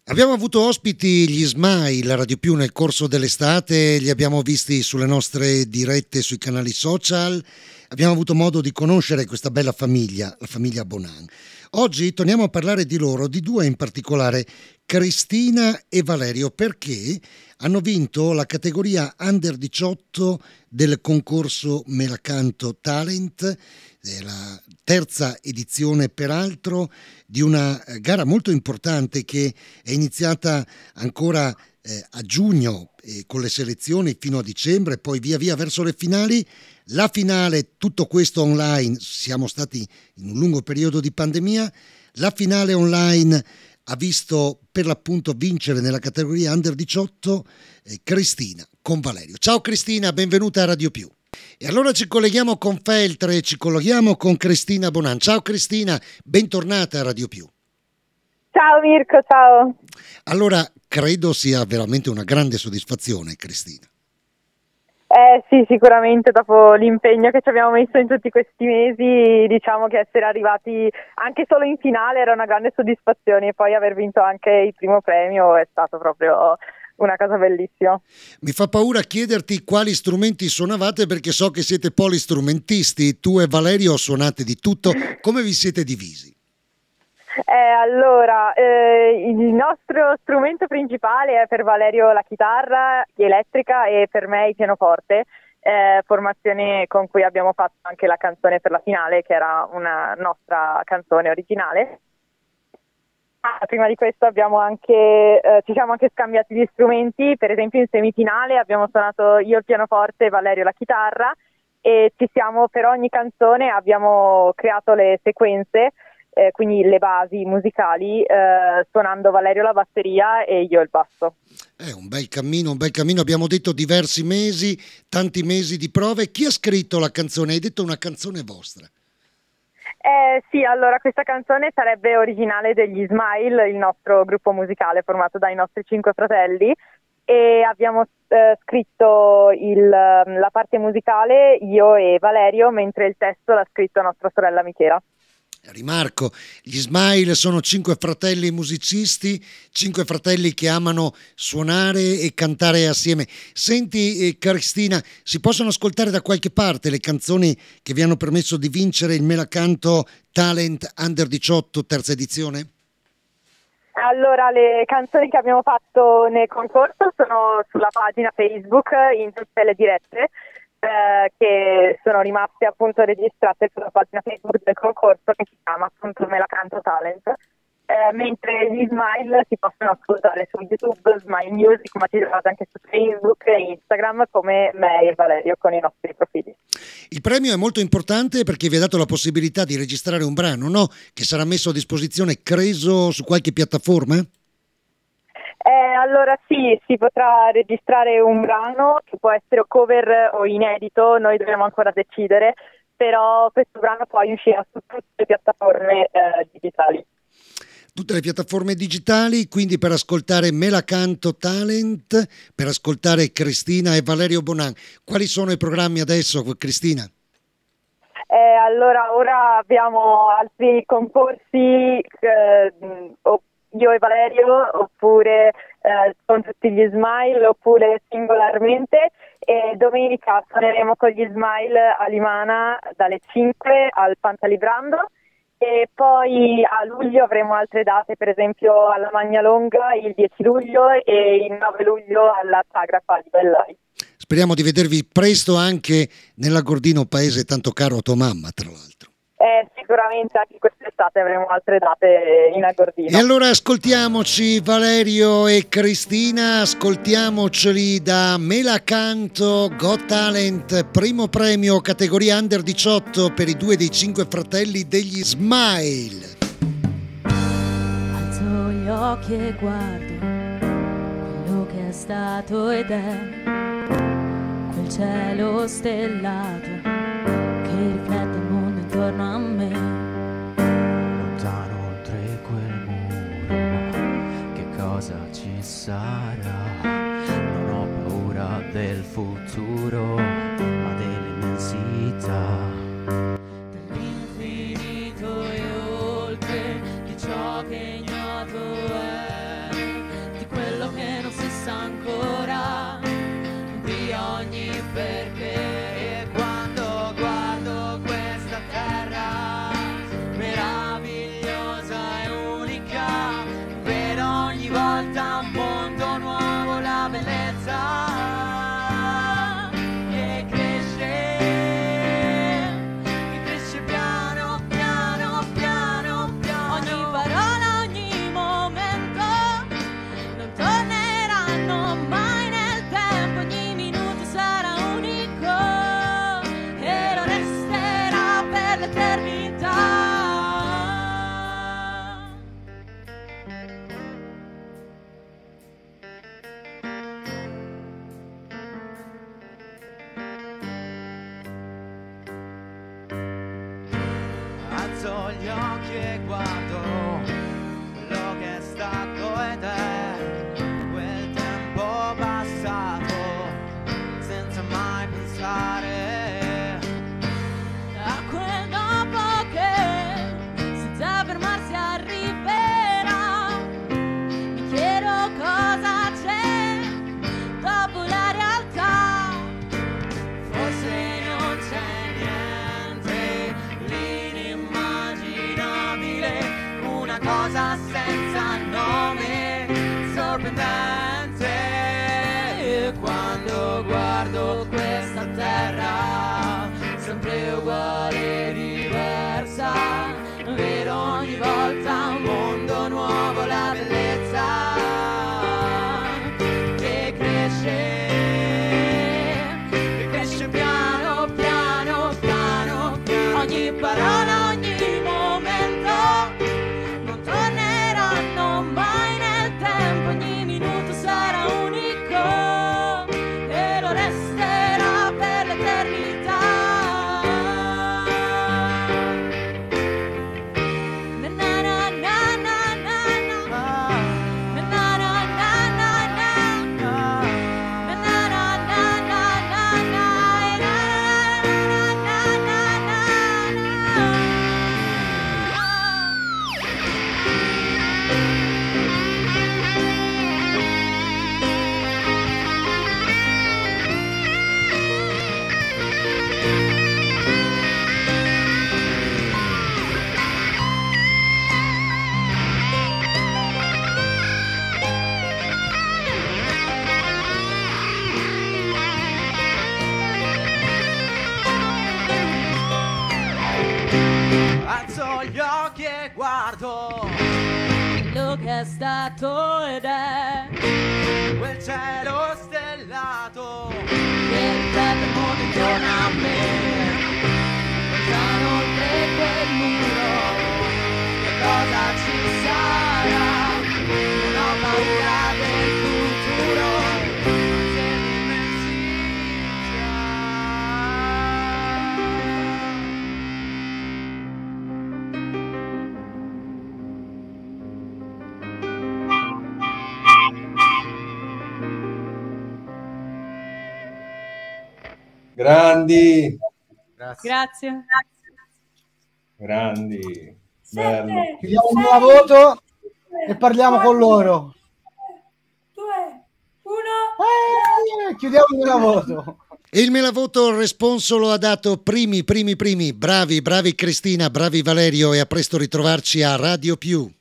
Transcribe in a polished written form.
Abbiamo avuto ospiti gli Smile a Radio Più nel corso dell'estate, li abbiamo visti sulle nostre dirette sui canali social, abbiamo avuto modo di conoscere questa bella famiglia, la famiglia Bonan. Oggi torniamo a parlare di loro, di due in particolare, Cristina e Valerio, perché hanno vinto la categoria Under 18 del concorso Me la Canto Talent, la terza edizione peraltro di una gara molto importante che è iniziata ancora a giugno con le selezioni fino a dicembre, poi via via verso le finali. La finale, tutto questo online, siamo stati in un lungo periodo di pandemia, la finale online ha visto per l'appunto vincere nella categoria Under 18 Cristina con Valerio. Ciao Cristina, benvenuta a Radio Più. E allora ci colleghiamo con Feltre, ci colleghiamo con Cristina Bonan. Ciao Cristina, bentornata a Radio Più. Ciao Mirko, ciao. Allora, credo sia veramente una grande soddisfazione, Cristina. Sì, sicuramente dopo l'impegno che ci abbiamo messo in tutti questi mesi, diciamo che essere arrivati anche solo in finale era una grande soddisfazione e poi aver vinto anche il primo premio è stato proprio una cosa bellissima. Mi fa paura chiederti quali strumenti suonavate perché so che siete polistrumentisti, tu e Valerio suonate di tutto, come vi siete divisi? Allora, il nostro strumento principale è per Valerio la chitarra elettrica e per me il pianoforte, formazione con cui abbiamo fatto anche la canzone per la finale, che era una nostra canzone originale. Prima di questo ci siamo anche scambiati gli strumenti, per esempio in semifinale abbiamo suonato io il pianoforte e Valerio la chitarra e per ogni canzone abbiamo creato le sequenze, quindi le basi musicali, suonando Valerio la batteria e io il basso. È un bel cammino, abbiamo detto diversi mesi, tanti mesi di prove. Chi ha scritto la canzone? Hai detto una canzone vostra. Sì, allora questa canzone sarebbe originale degli Smile, il nostro gruppo musicale formato dai nostri 5 fratelli, e abbiamo scritto la parte musicale io e Valerio, mentre il testo l'ha scritto nostra sorella Michela. Rimarco, gli Smile sono 5 fratelli musicisti, 5 fratelli che amano suonare e cantare assieme. Senti Cristina, si possono ascoltare da qualche parte le canzoni che vi hanno permesso di vincere il Me la Canto Talent Under 18 terza edizione? Allora, le canzoni che abbiamo fatto nel concorso sono sulla pagina Facebook in tutte le dirette, che sono rimaste appunto registrate sulla pagina Facebook del concorso, che si chiama appunto Me la Canto Talent, mentre gli Smile si possono ascoltare su YouTube, Smile Music, ma ci trovate anche su Facebook e Instagram come me e Valerio con i nostri profili. Il premio è molto importante perché vi ha dato la possibilità di registrare un brano, no? Che sarà messo a disposizione, credo, su qualche piattaforma? Allora sì, si potrà registrare un brano che può essere cover o inedito, noi dobbiamo ancora decidere, però questo brano poi uscirà su tutte le piattaforme digitali. Tutte le piattaforme digitali, quindi per ascoltare Me la Canto Talent, per ascoltare Cristina e Valerio Bonan. Quali sono i programmi adesso, Cristina? Allora, ora abbiamo altri concorsi, io e Valerio, oppure con tutti gli Smile, oppure singolarmente, e domenica suoneremo con gli Smile a Limana dalle 5 al Pantalibrando e poi a luglio avremo altre date, per esempio alla Magnalonga il 10 luglio e il 9 luglio alla Sagrapa di Bellai. Speriamo di vedervi presto anche nell'Agordino, paese tanto caro a tua mamma, tra l'altro. Sicuramente anche quest'estate avremo altre date in Agordino. E allora ascoltiamoci Valerio e Cristina, ascoltiamoceli da Me la Canto Got Talent, primo premio categoria Under 18 per i 2 dei 5 fratelli degli Smile. Alzo gli occhi e guardo quello che è stato ed è quel cielo stellato che riflette il mondo intorno a me. Lontano oltre quel muro, che cosa ci sarà? Non ho paura del futuro, ma dell'immensità. Dall'infinito e oltre che ciò che ignoto è. gli occhi e guardo quello che è stato ed è quel tempo passato senza mai pensare a quel dopo che senza fermarsi arriverà. Mi chiedo cosa c'è dopo la realtà. forse non c'è niente l'inimmaginabile, una cosa senza nome sorprendente. Quando guardo questa terra sempre uguale e diversa, vedo ogni volta un mondo nuovo, la bellezza che cresce piano piano piano piano. Ogni parola, ogni momento non torneranno mai nel tempo, ogni minuto sarà unico e lo resterà per l'eternità. Na na na na na na na. Na na na na na na. Na na na na na na na. Na na na na na na. Alzo gli occhi e guardo Quello che è stato ed è quel cielo stellato che riflette il mondo intorno a me. Lontano oltre quel muro, che cosa ci sarà? Non ho paura del futuro, se l'immensità. Grandi, Grazie. grandi, bello. Chiudiamo il nuovo voto e parliamo con loro. 2, 1. Chiudiamo il nuovo voto. E il Melavoto il responso lo ha dato primi. Bravi Cristina, bravi Valerio, e a presto ritrovarci a Radio Più.